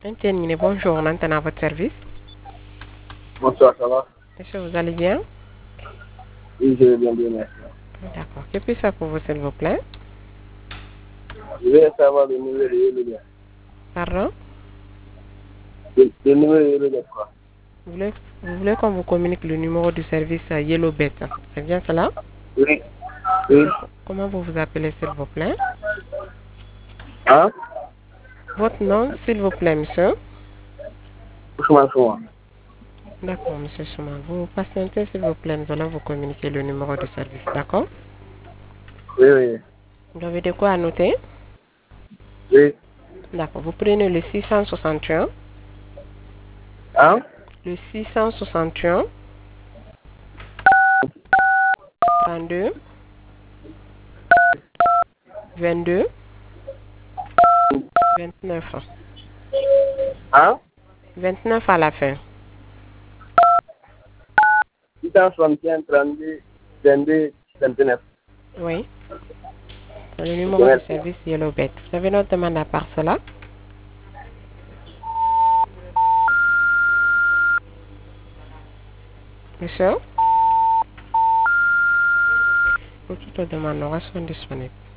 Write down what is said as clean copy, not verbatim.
Interniné, bonjour, on entend à votre service. Bonsoir, ça va? Monsieur, vous allez bien? Oui, je vais bien, bien, merci. D'accord. Que puis-je faire pour vous, s'il vous plaît? Je vais savoir le numéro de Yellow. Pardon? Le numéro de Yellow, quoi. Vous voulez qu'on vous communique le numéro du service YellowBet? C'est bien cela? Oui, oui. Comment vous vous appelez, s'il vous plaît? Hein? Votre nom, s'il vous plaît, monsieur? Ousmane. D'accord, monsieur Souman. Vous patientez, s'il vous plaît. Nous allons vous communiquer le numéro du service. D'accord? Oui, oui. Vous avez de quoi à noter? Oui. D'accord. Vous prenez le 661, Hein? le 661, 32, 22, 29. Hein? 29 à la fin. 661, 32, 22, 29. Oui. C'est le Ok, numéro du merci. service YellowBet. Vous avez notre demande à part cela? Monsieur? Pour toute demande, nous restons disponibles.